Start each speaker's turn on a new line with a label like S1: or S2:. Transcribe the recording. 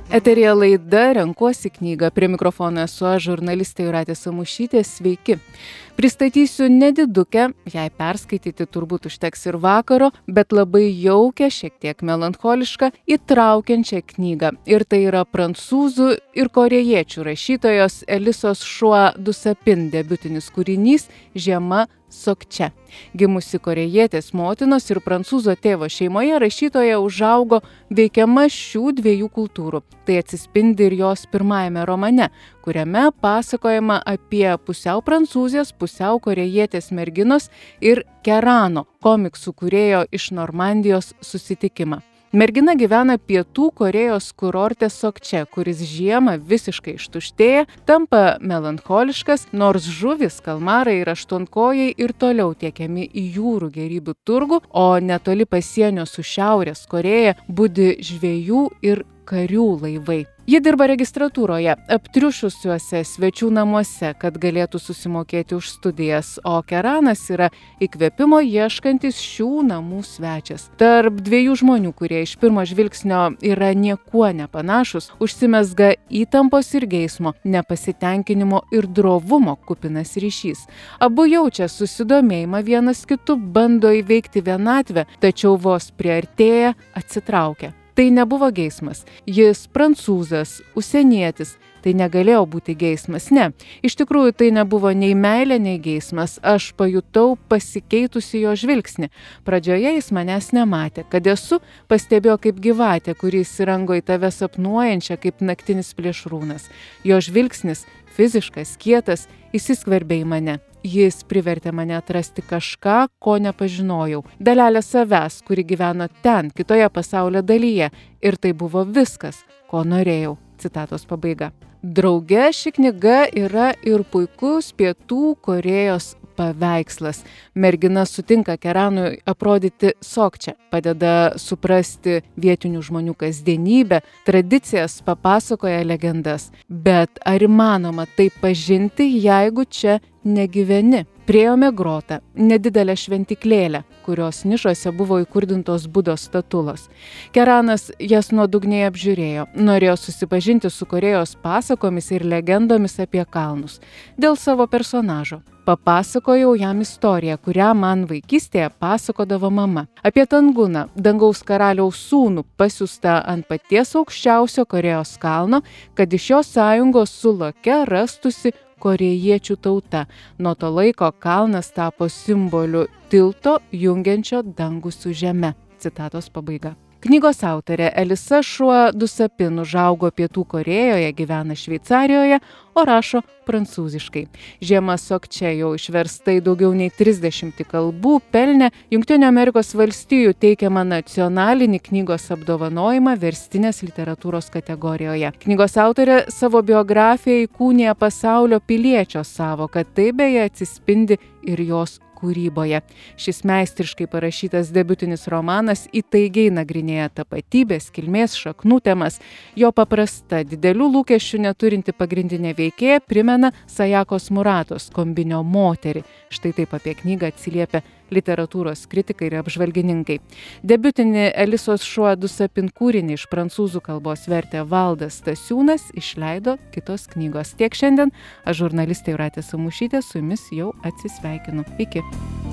S1: Eteryje laida Renkuosi knygą. Prie mikrofono esu aš, žurnalistė Jūratė Samušytė. Sveiki. Pristatysiu nedidukę, jai perskaityti turbūt užteks ir vakaro, bet labai jaukią, šiek tiek melancholišką, įtraukiančią knygą. Ir tai yra prancūzų ir korėjiečių rašytojos Elisos Šua Dusapin debiutinis kūrinys Žiema Sokče. Gimusi korėjietės motinos ir prancūzo tėvo šeimoje, rašytoja užaugo veikiama šių dviejų kultūrų. Tai atsispindi ir jos pirmajame romane, kuriame pasakojama apie pusiau prancūzės, pusiau korėjietės merginos ir Kerano, komiksų kūrėjo iš Normandijos, susitikimą. Mergina gyvena Pietų Korėjos kurorte Sokče, kuris žiemą visiškai ištuštėja, tampa melancholiškas, nors žuvys, kalmarai ir aštuonkojai ir toliau tiekiami į jūrų gėrybių turgų, o netoli pasienio su Šiaurės Korėja budi žvejų ir karių laivai. Ji dirba registratūroje, aptriušusiuose svečių namuose, kad galėtų susimokėti už studijas, o Keranas yra įkvėpimo ieškantis šių namų svečias. Tarp dviejų žmonių, kurie iš pirmo žvilgsnio yra niekuo nepanašus, užsimezga įtampos ir geismo, nepasitenkinimo ir drovumo kupinas ryšys. Abu jaučia susidomėjimą vienas kitu, bando įveikti vienatvę, tačiau vos priartėja, atsitraukia. Tai nebuvo geismas. Jis prancūzas, užsienietis. Tai negalėjo būti geismas. Ne. Iš tikrųjų, tai nebuvo nei meilė, nei geismas. Aš pajutau pasikeitusi jo žvilgsnį. Pradžioje jis manęs nematė. Kad esu, pastebėjo kaip gyvatė, kuri įsirango į tave sapnuojančią kaip naktinis plėšrūnas. Jo žvilgsnis, fiziškas, kietas, įsiskverbė į mane. Jis privertė mane atrasti kažką, ko nepažinojau. Dalelę savęs, kuri gyveno ten, kitoje pasaulio dalyje. Ir tai buvo viskas, ko norėjau. Citatos pabaiga. Drauge ši knyga yra ir puikus Pietų Korėjos paveikslas. Mergina sutinka Keranui aprodyti Sokče, padeda suprasti vietinių žmonių kasdienybę, tradicijas, papasakoja legendas. Bet ar įmanoma tai pažinti, jeigu čia negyveni? Priėjome grotą, nedidelę šventyklėlę, kurios nišose buvo įkurdintos Budos statulos. Keranas jas nuodugniai apžiūrėjo, norėjo susipažinti su Korėjos pasakomis ir legendomis apie kalnus. Dėl savo personažo. Papasakojau jam istoriją, kurią man vaikystėje pasakodavo mama. Apie Tanguną, dangaus karaliaus sūnų, pasiųstą ant paties aukščiausio Korėjos kalno, kad iš jo sąjungos su Loke rastųsi korėjiečių tauta. Nuo to laiko kalnas tapo simboliu tilto jungiančio dangų su žeme. Citatos pabaiga. Knygos autorė Elisa Šua Dusapin užaugo Pietų Korėjoje, gyvena Šveicarijoje, o rašo prancūziškai. Žiema Sokče jau išversta į daugiau nei 30 kalbų, pelnė Jungtinių Amerikos valstijų teikiamą nacionalinį knygos apdovanojimą verstinės literatūros kategorijoje. Knygos autorė savo biografiją įkūnija pasaulio piliečio sąvoką, tai beje atsispindi ir jos kūryboje. Šis meistriškai parašytas debiutinis romanas įtaigiai nagrinėja tapatybės, kilmės, šaknų temas. Jo paprasta, didelių lūkesčių neturinti pagrindinė veikėja primena Sajakos Muratos Kombinio moterį. Štai taip apie knygą atsiliepia literatūros kritikai ir apžvalgininkai. Debiutinį Elisos Šua Dusapin kūrinį iš prancūzų kalbos vertė Valdas Stasiūnas, išleido Kitos knygos. Tiek šiandien. Aš žurnalistė Jūratė Samušytė su jumis jau atsisveikinu. Iki.